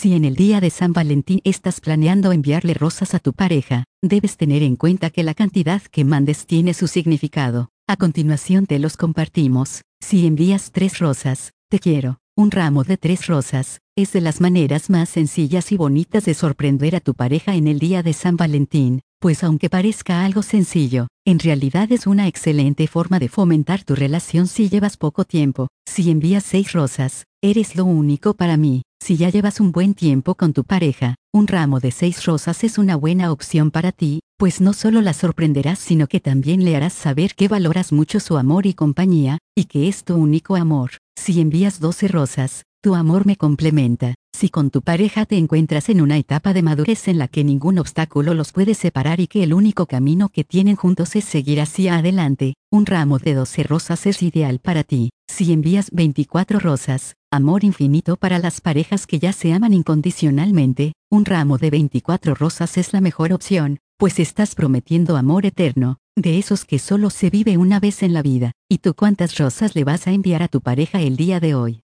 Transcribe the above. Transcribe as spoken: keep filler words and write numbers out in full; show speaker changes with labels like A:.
A: Si en el día de San Valentín estás planeando enviarle rosas a tu pareja, debes tener en cuenta que la cantidad que mandes tiene su significado. A continuación te los compartimos. Si envías tres rosas, te quiero. Un ramo de tres rosas, es de las maneras más sencillas y bonitas de sorprender a tu pareja en el día de San Valentín, pues aunque parezca algo sencillo, en realidad es una excelente forma de fomentar tu relación si llevas poco tiempo. Si envías seis rosas, eres lo único para mí. Si ya llevas un buen tiempo con tu pareja, un ramo de seis rosas es una buena opción para ti, pues no solo la sorprenderás sino que también le harás saber que valoras mucho su amor y compañía, y que es tu único amor. Si envías doce rosas, tu amor me complementa. Si con tu pareja te encuentras en una etapa de madurez en la que ningún obstáculo los puede separar y que el único camino que tienen juntos es seguir hacia adelante, un ramo de doce rosas es ideal para ti. Si envías veinticuatro rosas, amor infinito para las parejas que ya se aman incondicionalmente, un ramo de veinticuatro rosas es la mejor opción, pues estás prometiendo amor eterno, de esos que solo se vive una vez en la vida. ¿Y tú cuántas rosas le vas a enviar a tu pareja el día de hoy?